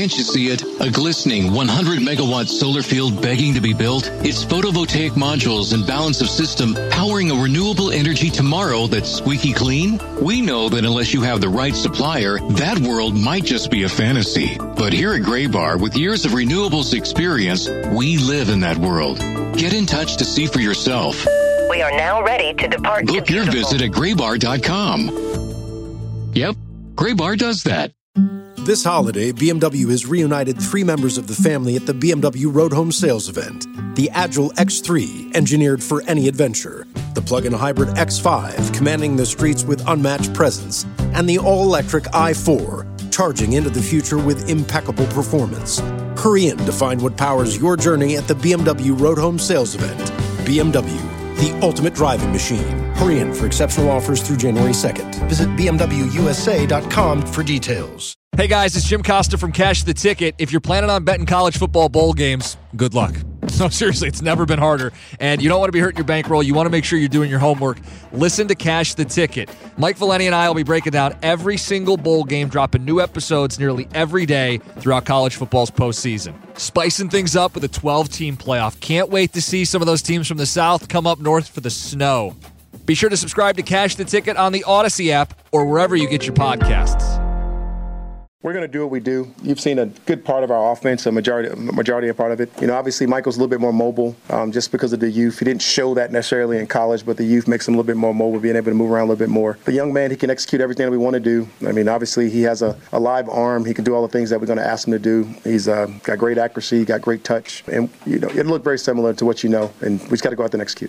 Can't you see it? A glistening 100-megawatt solar field begging to be built? It's photovoltaic modules and balance of system powering a renewable energy tomorrow that's squeaky clean? We know that unless you have the right supplier, that world might just be a fantasy. But here at Graybar, with years of renewables experience, we live in that world. Get in touch to see for yourself. We are now ready to depart. Book your visit at graybar.com. Yep, Graybar does that. This holiday, BMW has reunited 3 members of the family at the BMW Road Home Sales Event. The Agile X3, engineered for any adventure. The plug-in hybrid X5, commanding the streets with unmatched presence. And the all-electric i4, charging into the future with impeccable performance. Hurry in to find what powers your journey at the BMW Road Home Sales Event. BMW, the ultimate driving machine. Hurry in for exceptional offers through January 2nd. Visit BMWUSA.com for details. Hey guys, it's Jim Costa from Cash the Ticket. If you're planning on betting college football bowl games, good luck. No, seriously, it's never been harder. And you don't want to be hurting your bankroll. You want to make sure you're doing your homework. Listen to Cash the Ticket. Mike Valeni and I will be breaking down every single bowl game, dropping new episodes nearly every day throughout college football's postseason. Spicing things up with a 12-team playoff. Can't wait to see some of those teams from the South come up north for the snow. Be sure to subscribe to Cash the Ticket on the Odyssey app or wherever you get your podcasts. We're going to do what we do. You've seen a good part of our offense, a majority of part of it. You know, obviously Michael's a little bit more mobile just because of the youth. He didn't show that necessarily in college, but the youth makes him a little bit more mobile, being able to move around a little bit more. The young man, he can execute everything that we want to do. I mean, obviously he has a live arm. He can do all the things that we're going to ask him to do. He's got great accuracy, got great touch. And, you know, it'll look very similar to what you know, and we just got to go out there and execute.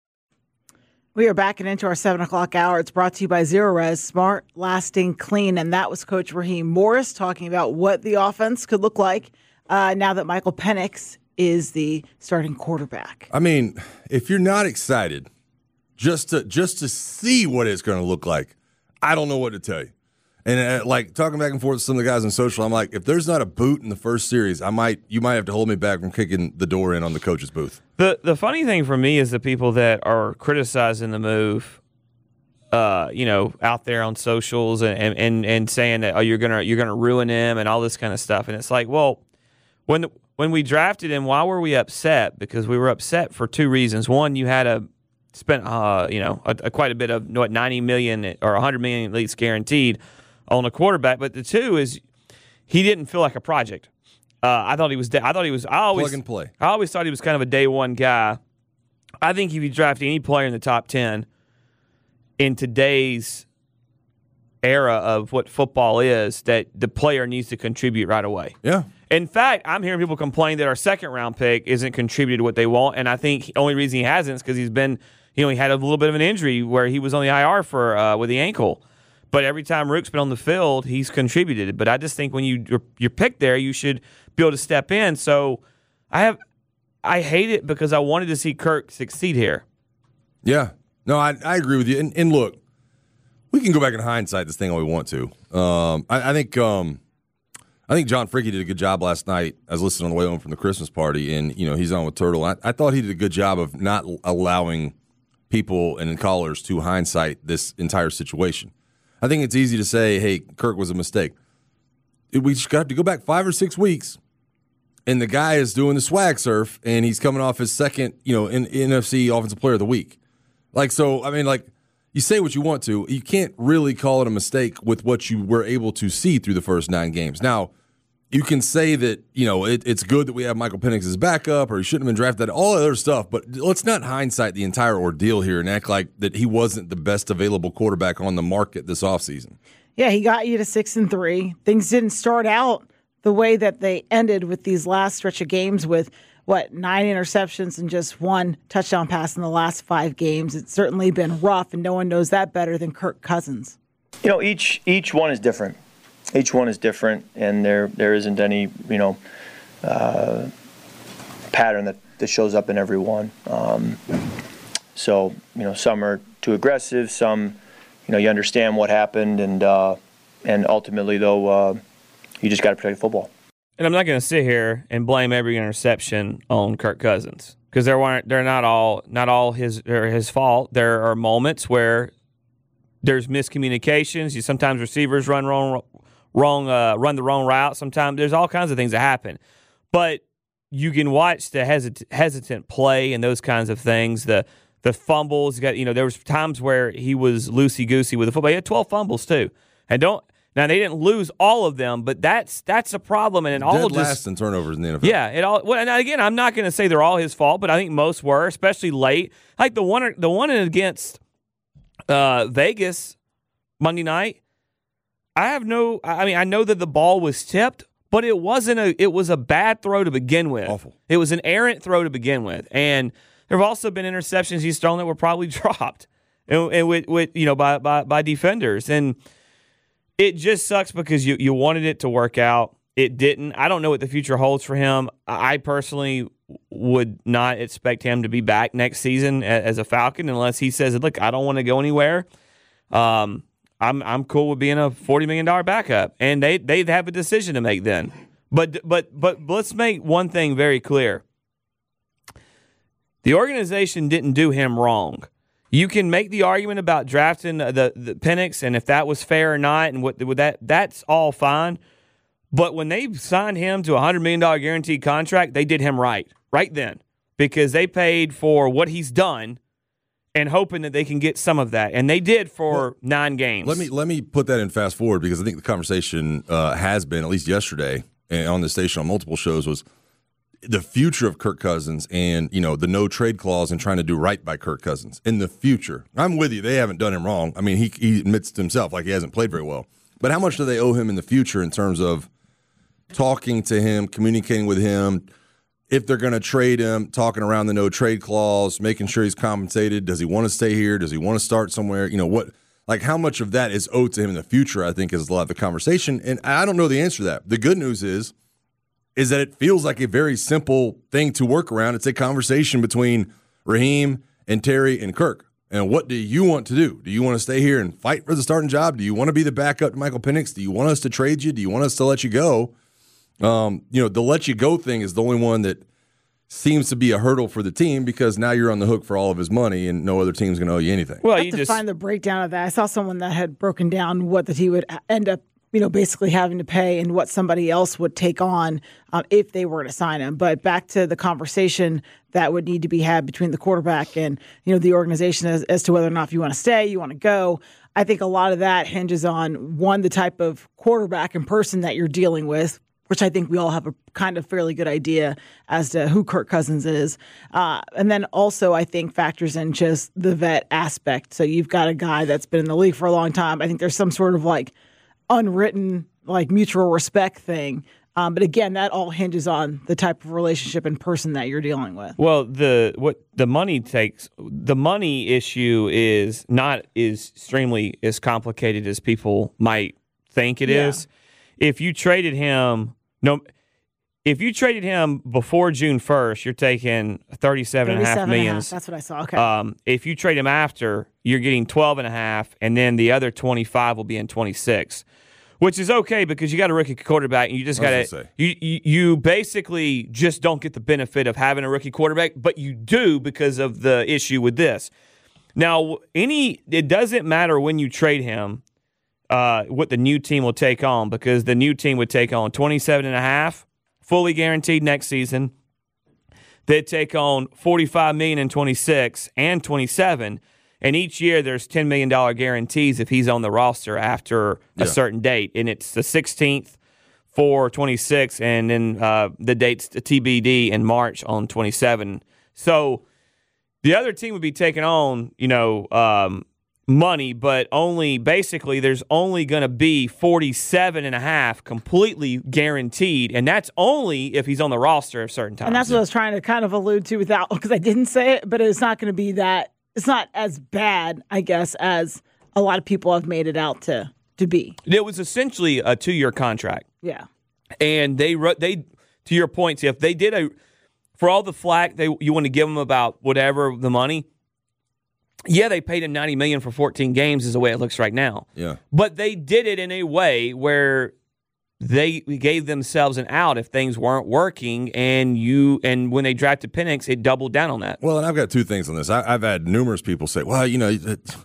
We are backing into our 7 o'clock hour. It's brought to you by Zerorez, smart, lasting, clean. And that was Coach Raheem Morris talking about what the offense could look like now that Michael Penix is the starting quarterback. I mean, if you're not excited just to see what it's going to look like, I don't know what to tell you. And like talking back and forth with some of the guys on social, I'm like, if there's not a boot in the first series, you might have to hold me back from kicking the door in on the coach's booth. The funny thing for me is the people that are criticizing the move, out there on socials and saying that you're gonna ruin him and all this kind of stuff. And it's like, well, when we drafted him, why were we upset? Because we were upset for 2 reasons. One, you had spent quite a bit of $90 million or $100 million at least guaranteed on a quarterback, but the 2 is he didn't feel like a project. I thought he was. Plug and play. I always thought he was kind of a day one guy. I think if you draft any player in the top 10 in today's era of what football is, that the player needs to contribute right away. Yeah. In fact, I'm hearing people complain that our second round pick isn't contributed to what they want, and I think the only reason he hasn't is because he's been, he had a little bit of an injury where he was on the IR for with the ankle. But every time Rook's been on the field, he's contributed. But I just think when you're picked there, you should be able to step in. So I hate it because I wanted to see Kirk succeed here. Yeah. No, I agree with you. And look, we can go back in hindsight this thing all we want to. I think John Fricke did a good job last night. I was listening on the way home from the Christmas party, and he's on with Turtle. I thought he did a good job of not allowing people and callers to hindsight this entire situation. I think it's easy to say, hey, Kirk was a mistake. We just have to go back 5 or 6 weeks, and the guy is doing the swag surf, and he's coming off his second, in NFC Offensive Player of the Week. You say what you want to. You can't really call it a mistake with what you were able to see through the first 9 games. Now, you can say that, it's good that we have Michael Penix as backup, or he shouldn't have been drafted, all that other stuff, but let's not hindsight the entire ordeal here and act like that he wasn't the best available quarterback on the market this offseason. Yeah, he got you to 6-3. Things didn't start out the way that they ended with these last stretch of games with, 9 interceptions and just 1 touchdown pass in the last 5 games. It's certainly been rough, and no one knows that better than Kirk Cousins. Each one is different. Each one is different, and there isn't any, pattern that shows up in every one. So, some are too aggressive, some, you understand what happened, and ultimately, though, you just got to protect football. And I'm not going to sit here and blame every interception on Kirk Cousins because they're not all his fault. There are moments where there's miscommunications. Sometimes receivers run run the wrong route. Sometimes there's all kinds of things that happen, but you can watch the hesitant play and those kinds of things. The fumbles. There was times where he was loosey goosey with the football. He had 12 fumbles too, Now they didn't lose all of them, but that's a problem, and it all Dead last in turnovers in the NFL. Yeah, it all. Well, and again, I'm not going to say they're all his fault, but I think most were, especially late. Like the one against Vegas Monday night. I know that the ball was tipped, but it wasn't it was a bad throw to begin with. Awful. It was an errant throw to begin with, and there have also been interceptions he's thrown that were probably dropped, and with by defenders and. It just sucks because you wanted it to work out. It didn't. I don't know what the future holds for him. I personally would not expect him to be back next season as a Falcon unless he says, look, I don't want to go anywhere. I'm cool with being a $40 million backup. And they have a decision to make then. But let's make one thing very clear. The organization didn't do him wrong. You can make the argument about drafting the Penix and if that was fair or not, and what that's all fine. But when they signed him to a $100 million guaranteed contract, they did him right then, because they paid for what he's done and hoping that they can get some of that, and they did for 9 games. Let me put that in fast forward, because I think the conversation has been, at least yesterday, and on the station on multiple shows, was the future of Kirk Cousins and, the no trade clause and trying to do right by Kirk Cousins in the future. I'm with you. They haven't done him wrong. I mean, he admits to himself like he hasn't played very well. But how much do they owe him in the future in terms of talking to him, communicating with him, if they're going to trade him, talking around the no trade clause, making sure he's compensated? Does he want to stay here? Does he want to start somewhere? How much of that is owed to him in the future, I think, is a lot of the conversation. And I don't know the answer to that. The good news is that it feels like a very simple thing to work around. It's a conversation between Raheem and Terry and Kirk. And what do you want to do? Do you want to stay here and fight for the starting job? Do you want to be the backup to Michael Penix? Do you want us to trade you? Do you want us to let you go? The let you go thing is the only one that seems to be a hurdle for the team, because now you're on the hook for all of his money and no other team's going to owe you anything. Well, you just find the breakdown of that. I saw someone that had broken down what that he would end up basically having to pay and what somebody else would take on if they were to sign him. But back to the conversation that would need to be had between the quarterback and, the organization as to whether or not if you want to stay, you want to go. I think a lot of that hinges on, one, the type of quarterback and person that you're dealing with, which I think we all have a kind of fairly good idea as to who Kirk Cousins is. And then also I think factors in just the vet aspect. So you've got a guy that's been in the league for a long time. I think there's some sort of unwritten mutual respect thing. But again, that all hinges on the type of relationship and person that you're dealing with. Well, the money issue is not extremely as complicated as people might think it is. If you traded him before June 1st, you're taking $37.5 million. That's what I saw. Okay. If you trade him after, you're getting $12.5, and then the other $25 will be in 26. Which is okay, because you got a rookie quarterback, and you just got to you basically just don't get the benefit of having a rookie quarterback, but you do because of the issue with this. Now, it doesn't matter when you trade him what the new team will take on, because the new team would take on $27.5 fully guaranteed next season. They'd take on $45 million in 26 and 27. And each year there's $10 million guarantees if he's on the roster after a certain date. And it's the 16th for 26, and then the date's TBD in March on 27. So the other team would be taking on, money, but only basically there's only going to be $47.5 completely guaranteed, and that's only if he's on the roster at certain times. And that's what I was trying to kind of allude to because I didn't say it, but it's not going to be that. It's not as bad, I guess, as a lot of people have made it out to be. It was essentially a 2-year contract. Yeah. And they to your point, if they did for all the flack you want to give them about whatever the money, they paid him $90 million for 14 games is the way it looks right now. Yeah. But they did it in a way where they gave themselves an out if things weren't working, and when they drafted Penix, it doubled down on that. Well, and I've got 2 things on this. I've had numerous people say, well, the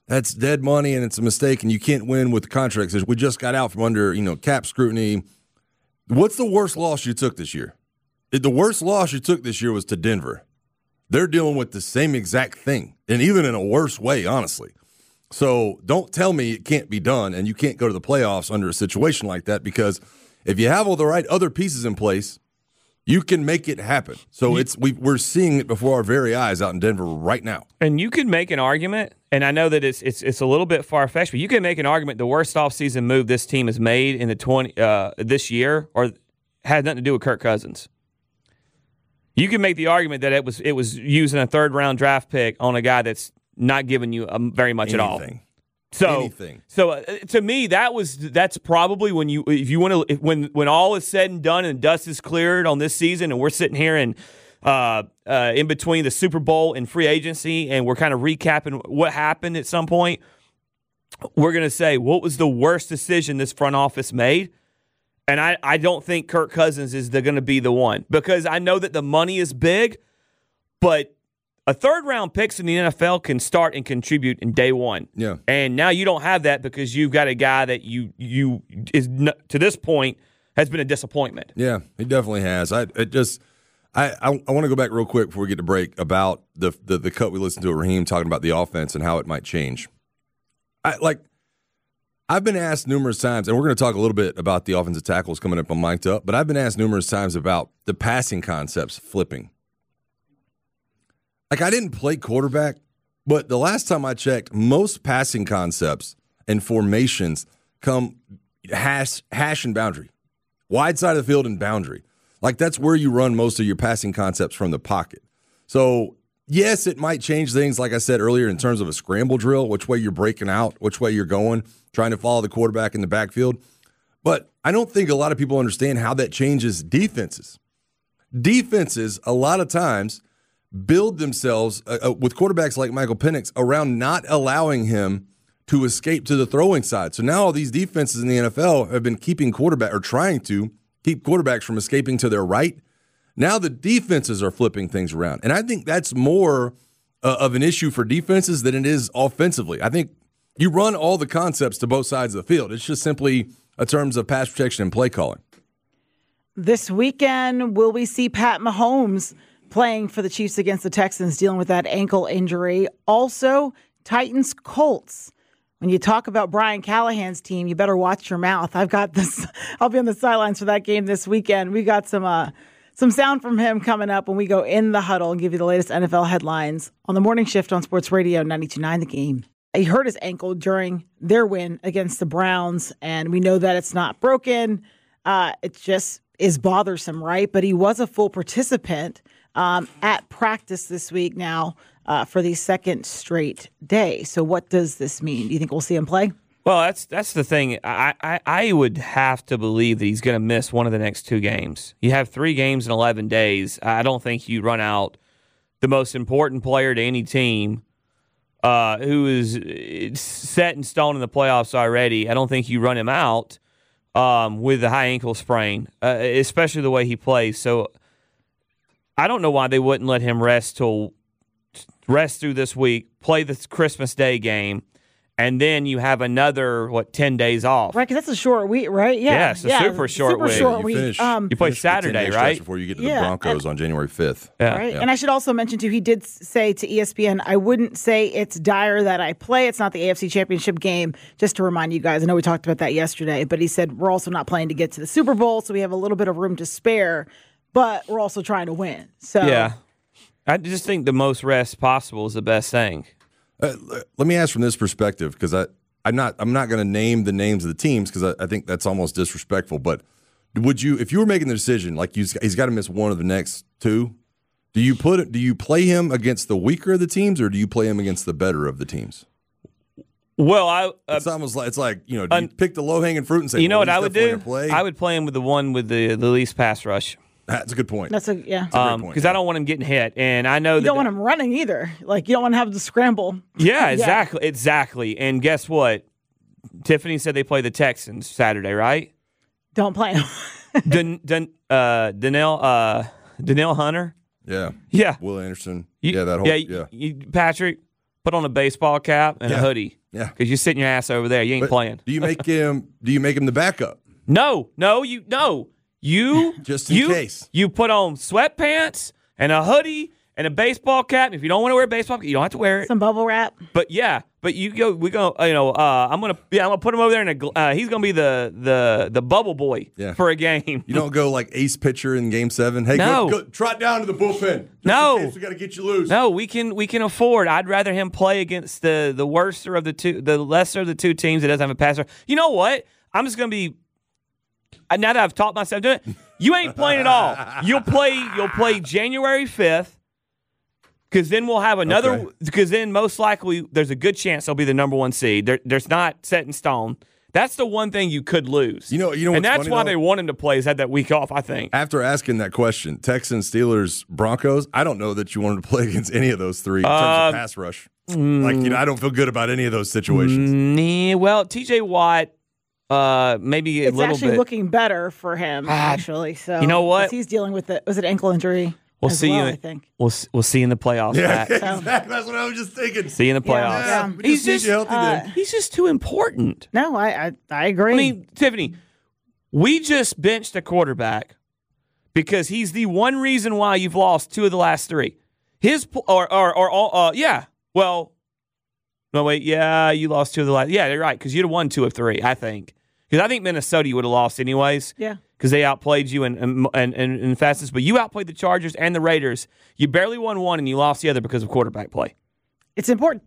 that's dead money and it's a mistake and you can't win with the contracts. We just got out from under, cap scrutiny. What's the worst loss you took this year? The worst loss you took this year was to Denver. They're dealing with the same exact thing, and even in a worse way, honestly. So don't tell me it can't be done and you can't go to the playoffs under a situation like that, because if you have all the right other pieces in place, you can make it happen. So we're seeing it before our very eyes out in Denver right now. And you could make an argument, and I know that it's a little bit far-fetched, but you can make an argument the worst offseason move this team has made in the this year or had nothing to do with Kirk Cousins. You can make the argument that it was using a third-round draft pick on a guy that's not giving you very much at all. So to me, that's probably when all is said and done and dust is cleared on this season, and we're sitting here and in between the Super Bowl and free agency, and we're kind of recapping what happened at some point. We're going to say, what was the worst decision this front office made? And I don't think Kirk Cousins is going to be the one, because I know that the money is big, but a third-round picks in the NFL can start and contribute in day one. Yeah. And now you don't have that because you've got a guy that you is to this point has been a disappointment. Yeah, he definitely has. I want to go back real quick before we get to break about the cut we listened to at Raheem talking about the offense and how it might change. I've been asked numerous times, and we're going to talk a little bit about the offensive tackles coming up on Mic'd Up, but I've been asked numerous times about the passing concepts flipping. I didn't play quarterback, but the last time I checked, most passing concepts and formations come hash and boundary. Wide side of the field and boundary. That's where you run most of your passing concepts from the pocket. So, yes, it might change things, like I said earlier, in terms of a scramble drill, which way you're breaking out, which way you're going, trying to follow the quarterback in the backfield. But I don't think a lot of people understand how that changes defenses. Defenses, a lot of times, build themselves with quarterbacks like Michael Penix around not allowing him to escape to the throwing side. So now all these defenses in the NFL have been keeping trying to keep quarterbacks from escaping to their right. Now the defenses are flipping things around. And I think that's more of an issue for defenses than it is offensively. I think you run all the concepts to both sides of the field. It's just simply in terms of pass protection and play calling. This weekend, will we see Pat Mahomes playing for the Chiefs against the Texans, dealing with that ankle injury? Also, Titans-Colts. When you talk about Brian Callahan's team, you better watch your mouth. I've got this. I'll be on the sidelines for that game this weekend. We got some sound from him coming up when we go in the huddle and give you the latest NFL headlines on the morning shift on Sports Radio 92.9 The Game. He hurt his ankle during their win against the Browns, and we know that it's not broken. It just is bothersome, right? But he was a full participant at practice this week now for the second straight day. So what does this mean? Do you think we'll see him play? Well, that's the thing. I would have to believe that he's going to miss one of the next two games. You have 3 games in 11 days. I don't think you run out the most important player to any team who is set in stone in the playoffs already. I don't think you run him out with a high ankle sprain, especially the way he plays. So I don't know why they wouldn't let him rest through this week, play the Christmas Day game, and then you have another 10 days off. Right, because that's a short week, right? Yeah, it's a super short week. You play Saturday, right? Before you get to the Broncos on January 5th. Yeah. Right, and I should also mention too, he did say to ESPN, "I wouldn't say it's dire that I play. It's not the AFC Championship game." Just to remind you guys, I know we talked about that yesterday, but he said we're also not playing to get to the Super Bowl, so we have a little bit of room to spare. But we're also trying to win. So yeah, I just think the most rest possible is the best thing. Let me ask from this perspective, because I'm not going to name the names of the teams because I think that's almost disrespectful. But would you, if you were making the decision, he's got to miss one of the next 2, do you play him against the weaker of the teams, or do you play him against the better of the teams? Well, it's almost like do you pick the low hanging fruit and say, what I would do? I would play him with the one with the least pass rush. That's a good point. That's a great point. Because I don't want him getting hit, and I know you don't want him running either. You don't want to have the scramble. Yeah, exactly. And guess what? Tiffany said they play the Texans Saturday, right? Don't play him. Danielle Hunter. Yeah. Yeah. Will Anderson. Patrick. put on a baseball cap and a hoodie. Yeah. Because you're sitting your ass over there. You ain't playing. Do you make him the backup? No. You just in case. You put on sweatpants and a hoodie and a baseball cap. If you don't want to wear a baseball cap, you don't have to wear it. Some bubble wrap. But I'm gonna put him over there and he's gonna be the bubble boy for a game. You don't go like ace pitcher in Game 7. Hey, go trot down to the bullpen. No, we got to get you loose. No, we can afford. I'd rather him play against the worser of the two, the lesser of the two teams that doesn't have a passer. You know what? I'm just gonna be. Now that I've taught myself doing it, you ain't playing at all. You'll play January 5th. Because then we'll have another. Because then most likely there's a good chance they'll be the number 1 seed. There's not set in stone. That's the one thing you could lose. You know, and that's why they want him to play. Is had that week off. I think. After asking that question, Texans, Steelers, Broncos. I don't know that you wanted to play against any of those three in terms of pass rush. I don't feel good about any of those situations. Well, T.J. Watt. Maybe it's a little actually bit. looking better for him, actually. So you know what? He's dealing with was it ankle injury? We'll see you. I think we'll see in the playoffs. Yeah, exactly. That's what I was just thinking. See you in the playoffs. Yeah. He's just too important. No, I agree. I mean, Tiffany, we just benched a quarterback because he's the one reason why you've lost 2 of the last 3. Well, no wait, you lost 2 of the last. Yeah, you're right because you'd have won 2 of 3. I think because I think Minnesota you would have lost anyways. Yeah. Because they outplayed you in fastest, but you outplayed the Chargers and the Raiders. You barely won 1 and you lost the other because of quarterback play. It's important.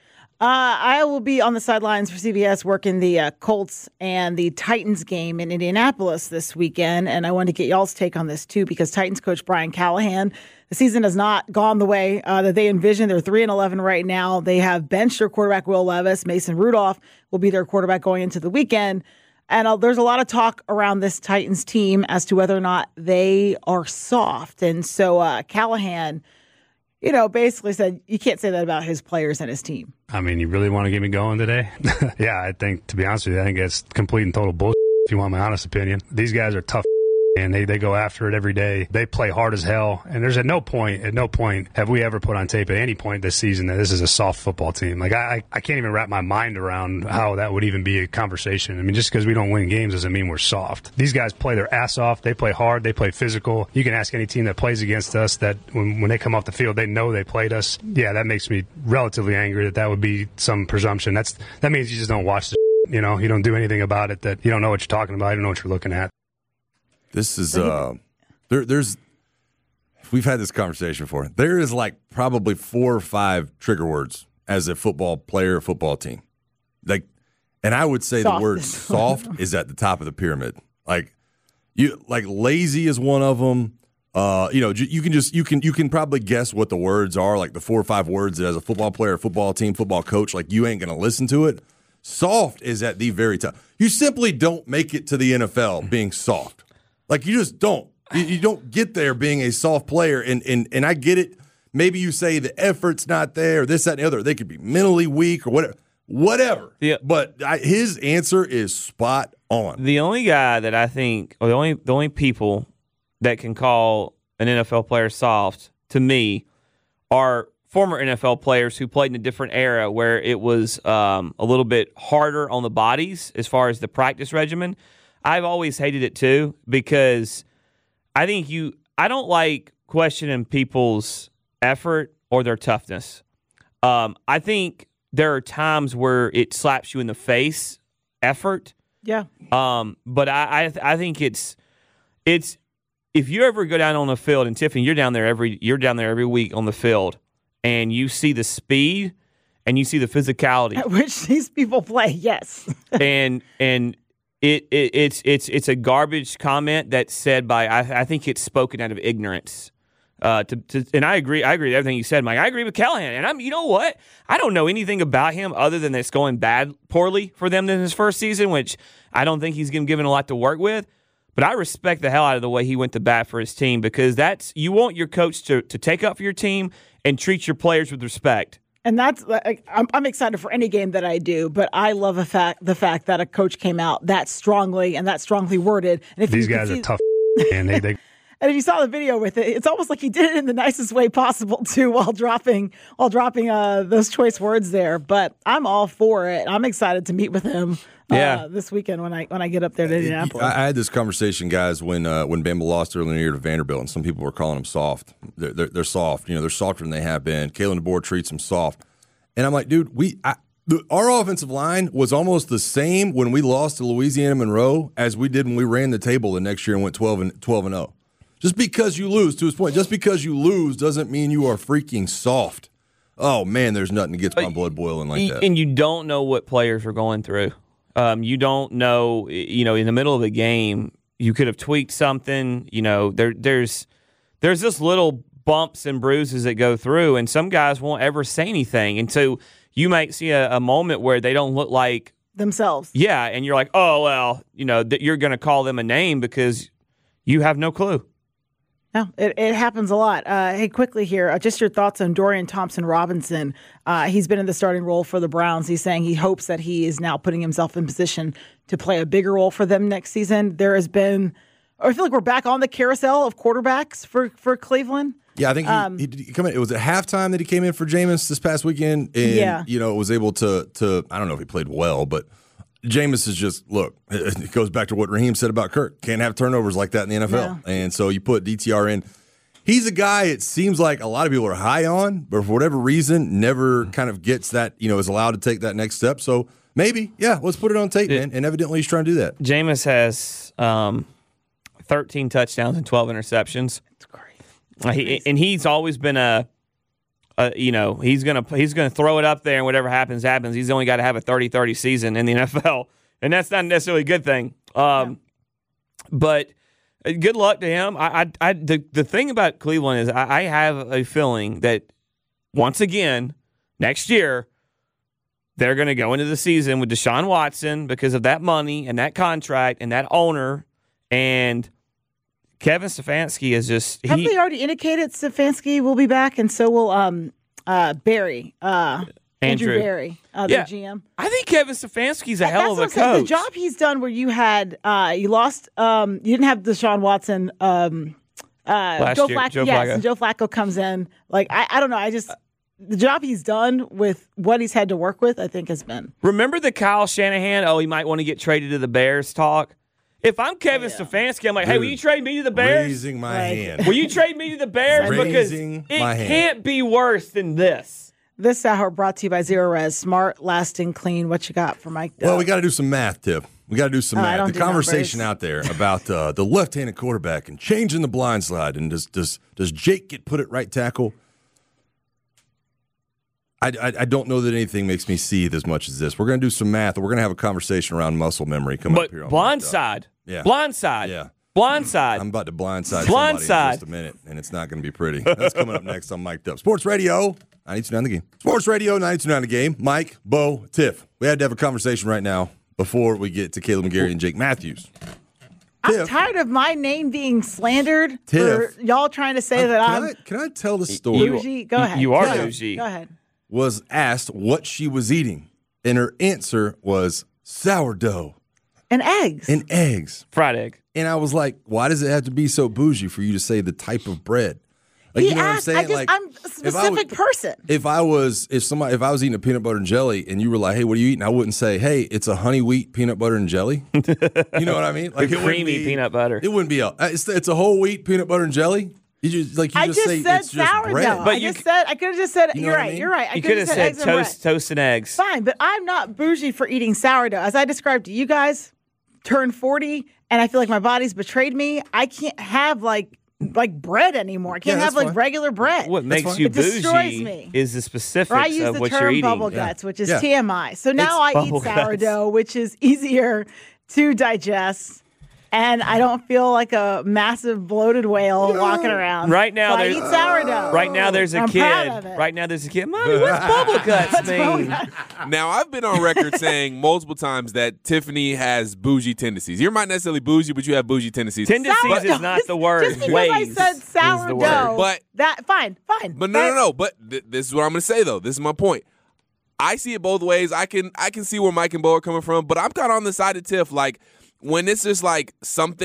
I will be on the sidelines for CBS working the Colts and the Titans game in Indianapolis this weekend, and I wanted to get y'all's take on this too because Titans coach Brian Callahan, the season has not gone the way that they envisioned. They're 3-11 right now. They have benched their quarterback Will Levis. Mason Rudolph will be their quarterback going into the weekend. And there's a lot of talk around this Titans team as to whether or not they are soft. And so Callahan, basically said you can't say that about his players and his team. I mean, you really want to get me going today? Yeah, I think, to be honest with you, I think it's complete and total bullshit if you want my honest opinion. These guys are tough and they go after it every day. They play hard as hell. And there's at no point have we ever put on tape at any point this season that this is a soft football team. Like, I can't even wrap my mind around how that would even be a conversation. I mean, just because we don't win games doesn't mean we're soft. These guys play their ass off. They play hard. They play physical. You can ask any team that plays against us that when they come off the field, they know they played us. Yeah, that makes me relatively angry that would be some presumption. That means you just don't watch the you don't do anything about it, that you don't know what you're talking about. You don't know what you're looking at. This is there's we've had this conversation before. There is like probably 4 or 5 trigger words as a football player, a football team. Like, and I would say the word soft is at the top of the pyramid. Like lazy is one of them. You can probably guess what the words are, like the 4 or 5 words that as a football player, football team, football coach, like you ain't gonna listen to it. Soft is at the very top. You simply don't make it to the NFL being soft. Like, you just don't. You don't get there being a soft player. And I get it. Maybe you say the effort's not there, this, that, and the other. They could be mentally weak or whatever. Yeah. But his answer is spot on. The only guy that I think, or the only people that can call an NFL player soft, to me, are former NFL players who played in a different era where it was a little bit harder on the bodies as far as the practice regimen. I've always hated it too because I don't like questioning people's effort or their toughness. I think there are times where it slaps you in the face, effort. Yeah. But I think it's if you ever go down on the field, and Tiffany, you're down there every week on the field, and you see the speed and you see the physicality at which these people play. Yes. and it's a garbage comment that's said by I think it's spoken out of ignorance. And I agree with everything you said, Mike. I agree with Callahan, and you know what? I don't know anything about him other than it's going poorly for them in his first season, which I don't think he's given a lot to work with. But I respect the hell out of the way he went to bat for his team because you want your coach to take up for your team and treat your players with respect. And that's I'm excited for any game that I do, but I love the fact that a coach came out that strongly and that strongly worded. And if these guys are tough, and they And if you saw the video with it, it's almost like he did it in the nicest way possible too, while dropping those choice words there. But I'm all for it. I'm excited to meet with him this weekend when I get up there to Indianapolis. I had this conversation, guys, when Bama lost earlier in the year to Vanderbilt, and some people were calling them soft. They're soft. They're softer than they have been. Kalen DeBoer treats them soft, and I'm like, dude, our offensive line was almost the same when we lost to Louisiana Monroe as we did when we ran the table the next year and went 12-0. Just because you lose, to his point, just because you lose doesn't mean you are freaking soft. Oh, man, there's nothing that gets my blood boiling like that. And you don't know what players are going through. You don't know, in the middle of the game, you could have tweaked something. There's just little bumps and bruises that go through, and some guys won't ever say anything. And so you might see a moment where they don't look like themselves. Yeah, and you're like, oh, well, that you're going to call them a name because you have no clue. No, it happens a lot. Hey, quickly here, just your thoughts on Dorian Thompson-Robinson. He's been in the starting role for the Browns. He's saying he hopes that he is now putting himself in position to play a bigger role for them next season. There has been, I feel like we're back on the carousel of quarterbacks for Cleveland. Yeah, I think he come in. It was at halftime that he came in for Jameis this past weekend, and was able to. I don't know if he played well, but Jameis is just, look, it goes back to what Raheem said about Kirk. Can't have turnovers like that in the NFL. Yeah. And so you put DTR in. He's a guy it seems like a lot of people are high on, but for whatever reason, never kind of gets that, is allowed to take that next step. So maybe, let's put it on tape, man. And evidently he's trying to do that. Jameis has 13 touchdowns and 12 interceptions. That's great. And he's always been he's gonna throw it up there, and whatever happens. He's only got to have a 30-30 season in the NFL, and that's not necessarily a good thing. But good luck to him. The thing about Cleveland is I have a feeling that once again next year they're going to go into the season with Deshaun Watson because of that money and that contract and that owner, and Kevin Stefanski is just. Have they already indicated Stefanski will be back, and so will Barry, Andrew Barry, the GM. I think Kevin Stefanski's a hell of a coach. The job he's done, where you had you lost, you didn't have Deshaun Watson. Joe Flacco, and Joe Flacco comes in. Like I don't know. The job he's done with what he's had to work with, I think, has been. Remember the Kyle Shanahan? Oh, he might want to get traded to the Bears talk. If I'm Kevin Stefanski, I'm like, hey, will you trade me to the Bears? Raising my hand. Will you trade me to the Bears? Because it can't be worse than this. This hour brought to you by Zero Res. Smart, lasting, clean. What you got for Mike? Well, we got to do some math, Tip. We got to do some math. The conversation out there about the left-handed quarterback and changing the blind slide, and does Jake get put at right tackle? I don't know that anything makes me seethe as much as this. We're going to do some math, and we're going to have a conversation around muscle memory coming up here. Blindside. Yeah. Blindside. Yeah. Blindside. I'm about to blindside somebody in just a minute, and it's not going to be pretty. That's coming up next on Mic'd Up. Sports Radio, 92.9 The Game. Sports Radio, 92.9 The Game. Mike, Bo, Tiff. We had to have a conversation right now before we get to Caleb McGarry and Jake Matthews. I'm tired of my name being slandered for y'all trying to say that Can I tell the story? Bougie? Go ahead. You are bougie. Go ahead. Was asked what she was eating, and her answer was sourdough. And eggs. Fried egg. And I was like, why does it have to be so bougie for you to say the type of bread? Like, you know what I'm saying? I'm a specific person. If I was eating a peanut butter and jelly and you were like, hey, what are you eating? I wouldn't say, hey, it's a honey wheat peanut butter and jelly. You know what I mean? Like creamy peanut butter. It wouldn't be it's a whole wheat peanut butter and jelly. I just said it's sourdough. Bread. I could have just said. You're right. You're right. You could have said toast and eggs. Fine, but I'm not bougie for eating sourdough. As I described to you guys, turned 40, and I feel like my body's betrayed me. I can't have like bread anymore. I can't have regular bread. What makes you bougie is the specifics of what you're eating. I use the term bubble guts, which is TMI. So now I eat sourdough, which is easier to digest. And I don't feel like a massive bloated whale walking around. Right now, I eat sourdough. Right now, there's a kid. Right now, there's a kid. Mommy, what's bubble guts mean? Now, I've been on record saying multiple times that Tiffany has bougie tendencies. You're not necessarily bougie, but you have bougie tendencies. Tendencies is not the word. Just because I said sourdough, but that fine. But no. But this is what I'm going to say though. This is my point. I see it both ways. I can see where Mike and Bo are coming from, but I'm kind of on the side of Tiff. Like, when it's just like something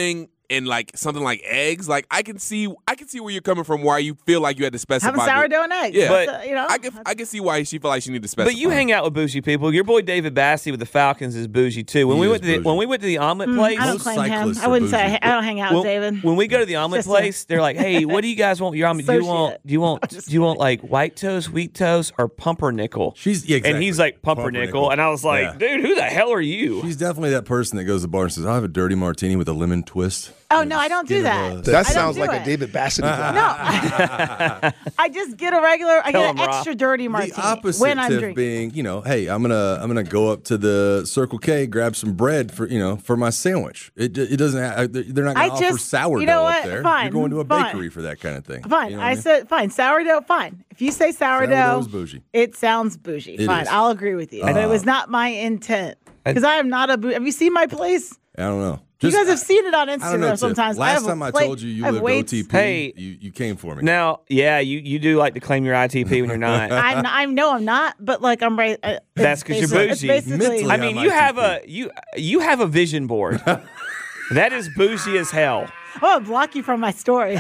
and like something like eggs, like I can see where you're coming from, why you feel like you had to specify. Have a sourdough and eggs. Yeah, but I can see why she felt like she needed to specify. But you hang out with bougie people. Your boy David Bassey with the Falcons is bougie too. When we went to the omelet place, I don't claim him. I wouldn't say I don't hang out with David. When we go to the omelet place, they're like, "Hey, what do you guys want? Your omelet? Do you want like white toast, wheat toast, or pumpernickel?" And he's like pumpernickel, and I was like, "Dude, who the hell are you?" She's definitely that person that goes to the bar and says, "I'll have a dirty martini with a lemon twist." Oh no, I don't do that. That sounds like a David Bassett. No, I just get a regular. I get an extra dirty martini the opposite when I'm Tiff drinking. being, hey, I'm gonna go up to the Circle K, grab some bread for my sandwich. It doesn't. They're not gonna offer sourdough you know what? up there. Fine, You're going to a bakery for that kind of thing. Fine, You know what I mean? said fine. Sourdough, fine. If you say Sourdough's bougie. it sounds bougie. It Fine, is. I'll agree with you. But it was not my intent because I am not a bougie. Have you seen my place? I don't know. You guys have seen it on I don't know, Instagram Tiff. sometimes. Last time I told you lived OTP, Hey, you came for me. Now, yeah, you do like to claim your ITP when you're not. I know I'm not, but like I'm right. That's because you're bougie. Mentally, I mean, you have a vision board. That is bougie as hell. I'm gonna block you from my stories.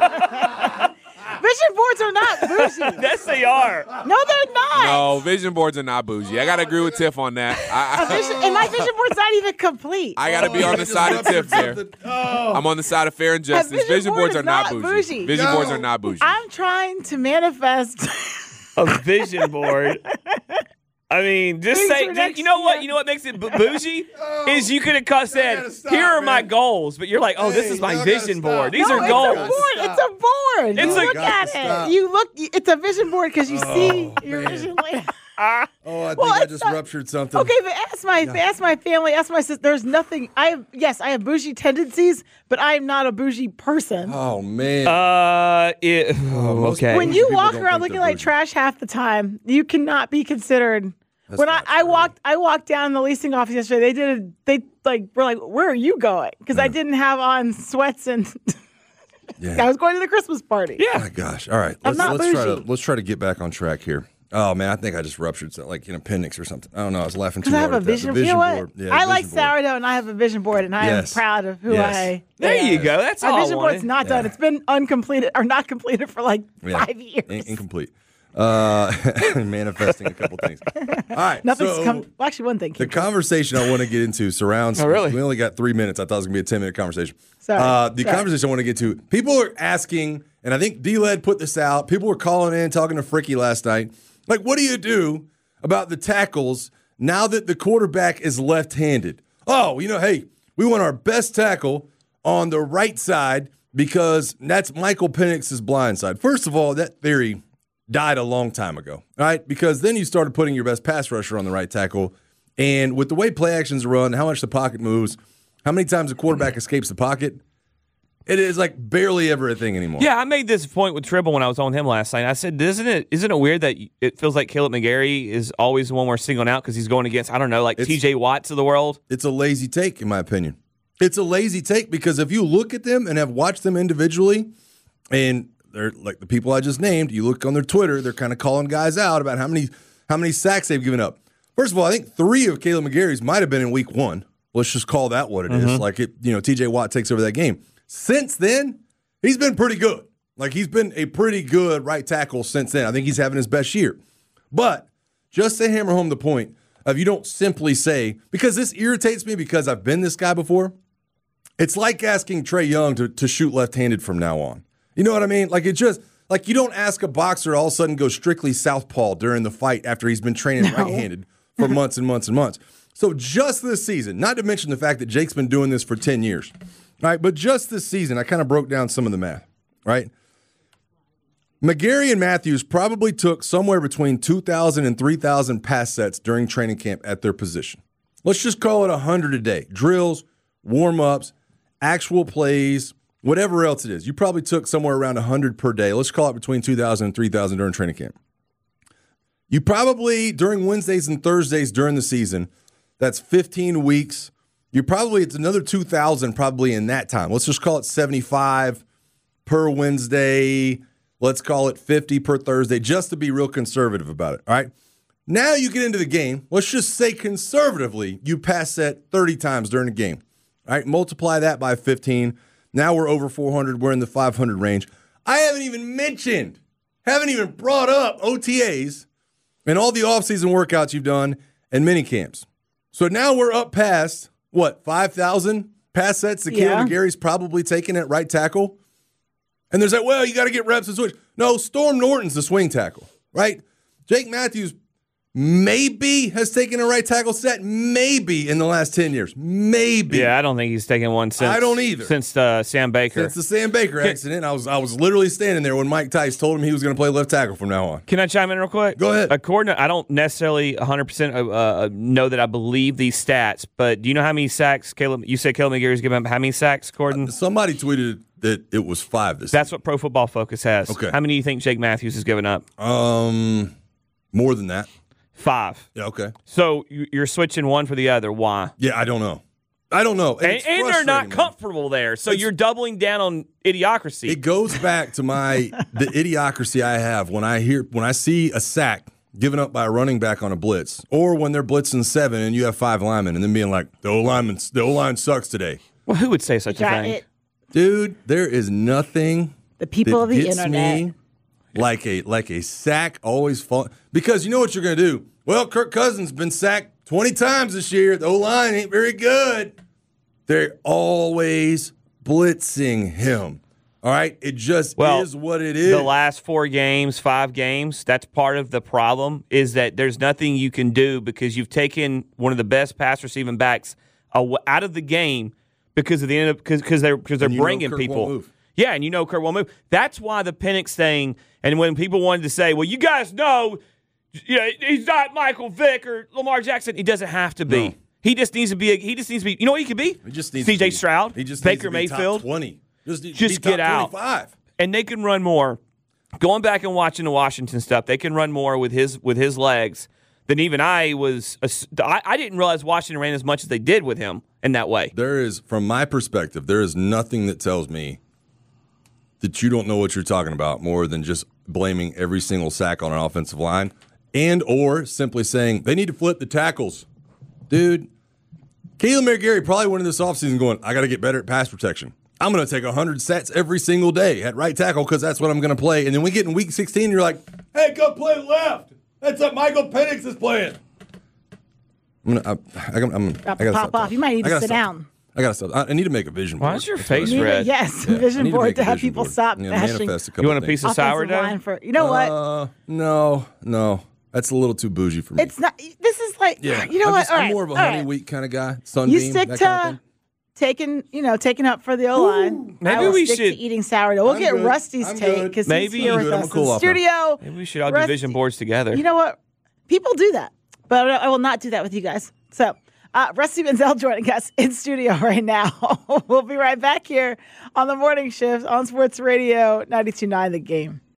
Vision boards are not bougie. Yes, they are. No, they're not. No, vision boards are not bougie. I gotta agree with Tiff on that. And my vision board's not even complete. I gotta be on the side of Tiff there. I'm on the side of fair and justice. Vision boards are not bougie. Vision boards are not bougie. I'm trying to manifest a vision board. I mean, just say, you know what? You know what makes it bougie? Is you could have said, here are my goals. But you're like, this is my vision board. These are goals. It's a board. You look at it. It's a vision board because you see your vision later. I think I just ruptured something. Okay, but ask my family, ask my sister. There's nothing. I have bougie tendencies, but I am not a bougie person. Oh man. Okay. When you walk around looking like trash half the time, you cannot be considered. That's when I walked down the leasing office yesterday, were like, where are you going? Because I didn't have on sweats and. Yeah. I was going to the Christmas party. Yeah. Oh my gosh. All right. Let's try to get back on track here. Oh man, I think I just ruptured something, like an appendix or something. I don't know. I was laughing too hard. hard. Because I have a vision. You know what? Yeah, I like sourdough, and I have a vision board, and I am proud of who I. There you go. That's all. My vision board's not done. It's been uncompleted or not completed for like 5 years. Incomplete. Manifesting a couple things. All right. Nothing's come. Well, actually, one thing. The conversation I want to get into surrounds. Oh, really? We only got 3 minutes. I thought it was going to be a 10-minute conversation. Sorry. Conversation I want to get to. People are asking, and I think D-Led put this out. People were calling in, talking to Fricky last night. Like, what do you do about the tackles now that the quarterback is left-handed? Oh, hey, we want our best tackle on the right side because that's Michael Penix's blind side. First of all, that theory died a long time ago, all right? Because then you started putting your best pass rusher on the right tackle, and with the way play actions run, how much the pocket moves, how many times the quarterback escapes the pocket, it is like barely ever a thing anymore. Yeah, I made this point with Tribble when I was on him last night. I said, isn't it weird that it feels like Caleb McGarry is always the one we're singling out because he's going against, I don't know, like TJ Watts of the world? It's a lazy take, in my opinion. It's a lazy take because if you look at them and have watched them individually, and they're like the people I just named, you look on their Twitter, they're kind of calling guys out about how many sacks they've given up. First of all, I think 3 of Caleb McGarry's might have been in week 1. Let's just call that what it is. Like TJ Watt takes over that game. Since then, he's been pretty good. Like, he's been a pretty good right tackle since then. I think he's having his best year. But just to hammer home the point of you don't simply say, because this irritates me because I've been this guy before, it's like asking Trey Young to shoot left-handed from now on. You know what I mean? Like, it's just, like, you don't ask a boxer to all of a sudden go strictly southpaw during the fight after he's been training right-handed for months and months and months. So just this season, not to mention the fact that Jake's been doing this for 10 years, right? But just this season, I kind of broke down some of the math, right? McGarry and Matthews probably took somewhere between 2,000 and 3,000 pass sets during training camp at their position. Let's just call it 100 a day. Drills, warm-ups, actual plays, whatever else it is. You probably took somewhere around 100 per day. Let's call it between 2,000 and 3,000 during training camp. You probably, during Wednesdays and Thursdays during the season, that's 15 weeks. It's another 2,000 probably in that time. Let's just call it 75 per Wednesday. Let's call it 50 per Thursday, just to be real conservative about it, all right? Now you get into the game. Let's just say conservatively, you pass set 30 times during the game, right? Multiply that by 15. Now we're over 400. We're in the 500 range. I haven't even brought up OTAs and all the offseason workouts you've done and mini camps. So now we're up past, 5,000 pass sets that Caleb McGarry's probably taking at right tackle. And there's you got to get reps and switch. No, Storm Norton's the swing tackle, right? Jake Matthews maybe has taken a right tackle set, maybe in the last 10 years. Maybe. Yeah, I don't think he's taken one since. I don't either. Since Sam Baker. Since the Sam Baker accident. I was literally standing there when Mike Tice told him he was going to play left tackle from now on. Can I chime in real quick? Go ahead. According to, I don't necessarily 100% know that I believe these stats, but do you know how many sacks you said Caleb McGarry's given up? How many sacks, Gordon? Somebody tweeted that it was 5 this That's season. what Pro Football Focus has. Okay. How many do you think Jake Matthews has given up? More than that. 5. Yeah, okay. So you're switching one for the other. Why? Yeah, I don't know. And they're not comfortable there. So you're doubling down on idiocracy. It goes back to the idiocracy I have when I see a sack given up by a running back on a blitz, or when they're blitzing 7 and you have 5 linemen, and then being like, the O-line sucks today. Well, who would say such a thing? Dude, there is nothing the people of the gets internet me like a sack always fall, because you know what you're going to do. Well, Kirk Cousins been sacked 20 times this year. The O-line ain't very good. They're always blitzing him. All right? It just is what it is. The last 4 games, 5 games, that's part of the problem, is that there's nothing you can do because you've taken one of the best pass receiving backs out of the game because of the end because they're bringing people. Yeah, and Kirk won't move. That's why the Penix thing, and when people wanted to say, well, you guys know, he's not Michael Vick or Lamar Jackson. He doesn't have to be. No. He just needs to be. You know what he could be? He just needs C.J. Stroud. He just Baker needs to be Mayfield. Top 20. Just get out. 25. And they can run more. Going back and watching the Washington stuff, they can run more with his legs than even I was. I didn't realize Washington ran as much as they did with him in that way. There is, from my perspective, there is nothing that tells me that you don't know what you're talking about more than just blaming every single sack on an offensive line and or simply saying they need to flip the tackles. Dude, Caleb McGarry probably went into this offseason going, I got to get better at pass protection. I'm going to take 100 sets every single day at right tackle because that's what I'm going to play. And then we get in week 16, you're like, hey, go play left. That's what Michael Penix is playing. I got to pop off. You might need to sit down. I got to stop. I need to make a vision board. Why is your face red? Yes, vision board to have people stop bashing. You want a piece of sourdough? You know what? No. That's a little too bougie for me. It's not. This is like, you know what? I'm more of a honey wheat kind of guy. Sunbeam, you stick to taking up for the O-line. Maybe we should should to eating sourdough. We'll get Rusty's take because he's here with us in the studio. Maybe we should all do vision boards together. You know what? People do that, but I will not do that with you guys. So, Rusty Benzel joining us in studio right now. We'll be right back here on the morning shift on Sports Radio 92.9 The Game.